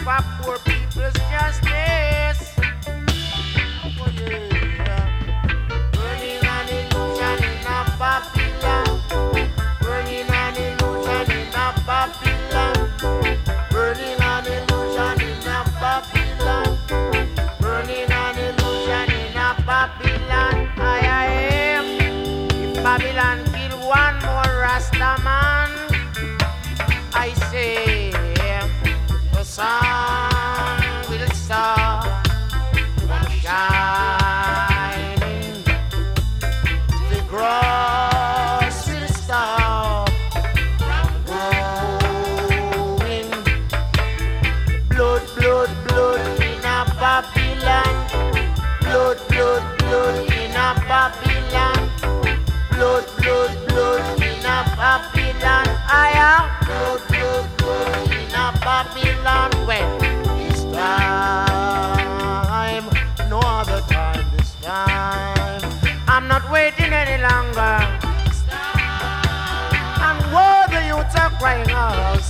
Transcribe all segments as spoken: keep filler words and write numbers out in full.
for poor people's justice. Oh yeah. Burning an illusion in a Babylon. Burning an illusion in a Babylon. Burning an illusion in a Babylon. Burning an illusion in a Babylon. I am. If Babylon kill one more Rasta man, I say the sun will start shining. The grass will stop growing. Blood, blood, blood in a Babylon. Blood, blood, blood in a Babylon. Blood, blood, blood in a Babylon. I am blood, blood, blood in a Babylon. When this time, no other time this time. I'm not waiting any longer. And woe the youths are crying out this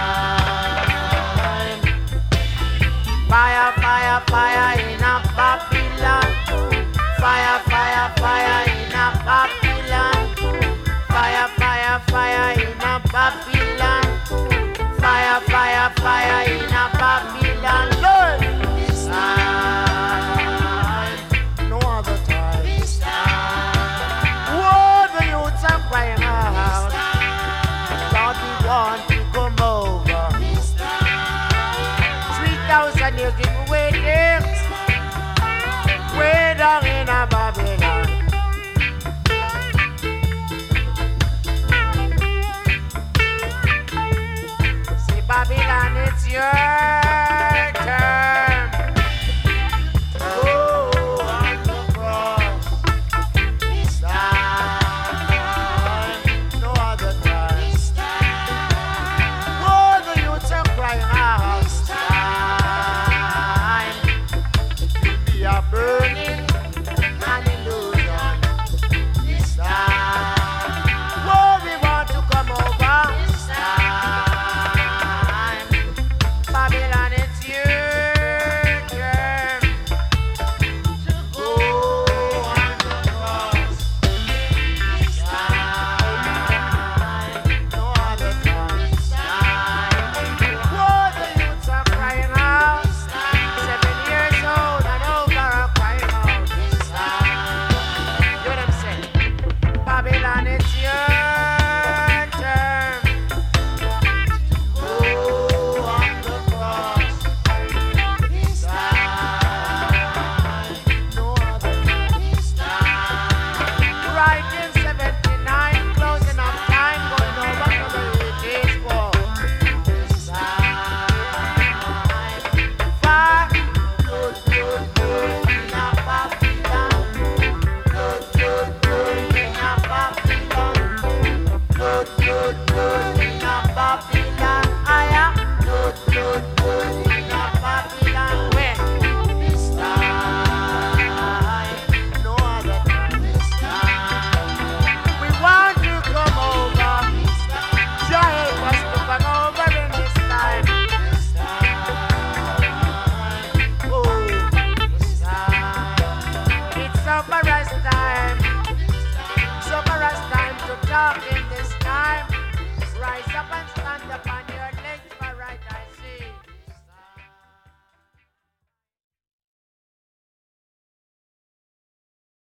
time. Fire, fire, fire in a Babylon. Fire, fire, fire in a Babylon. Fire, fire, fire in a Babylon. Fire, fire, fire in a Babylon. Lord, this time, no other time. This time, whoa, the youths are crying out. Lord, we want to come over. This time, three thousand years we've been waiting, way down in a Babylon. Babylon, it's your turn. Go on the cross. This time, no other time. This time, oh, the youths are crying out. This time, it will be a burning an illusion. This time, oh, we want to come over. This time. Babylon, it's your turn to go on the cross. This time, no other time. This time, whoa, the youths are crying out. Seven years old and over are crying out. This time, you know what I'm saying? Babylon, it's your turn to go on the cross. This time, no other time. This time, right in seventy-nine, closing up time, going over to the eighties war. This time, fire, blood, blood, blood in a Babylon. Blood, blood, blood in a Babylon. Blood, blood, blood in a Babylon. I am blood, blood, blood in a Babylon. When this time, no other time. This time, we want to come over. This time, Jah help us to come over in this time. This time, oh, this time, it's Summer's time. Summer's time to talk in this time. Rise up and